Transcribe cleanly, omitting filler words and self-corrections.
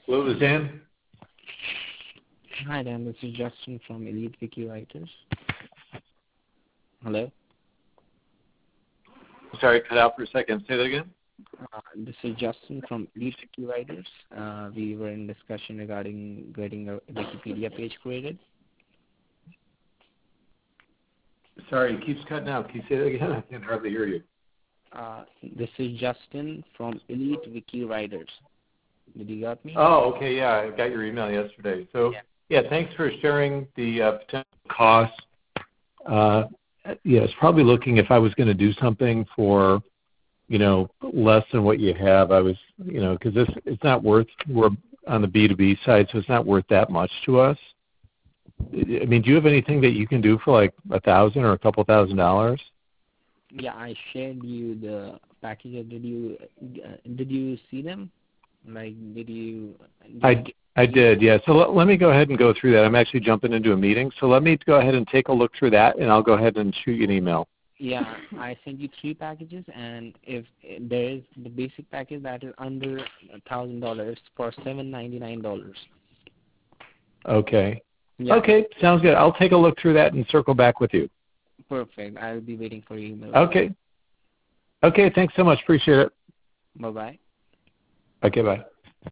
Hello, this is Dan. Hi, Dan. This is Justin from Elite Wiki Writers. Hello? Sorry, cut out for a second. Say that again. This is Justin from Elite Wiki Writers. We were in discussion regarding getting a Wikipedia page created. Sorry, it keeps cutting out. Can you say that again? I can hardly hear you. This is Justin from Elite Wiki Writers. Did you got me? Oh, okay, yeah, I got your email yesterday. So, yeah thanks for sharing the potential costs. It's probably looking if I was going to do something for, less than what you have. I was, because it's not worth, we're on the B2B side, so it's not worth that much to us. I mean, do you have anything that you can do for like $1,000 or a couple $1,000? Yeah, I shared you the package. Did you see them? Like, I did, yeah. So let me go ahead and go through that. I'm actually jumping into a meeting, so let me go ahead and take a look through that, and I'll go ahead and shoot you an email. Yeah, I sent you 3 packages, and if there is the basic package that is under $1,000 for $799. Okay. Yeah. Okay, sounds good. I'll take a look through that and circle back with you. Perfect. I'll be waiting for your email. Okay. Okay, thanks so much. Appreciate it. Bye-bye. Okay, bye.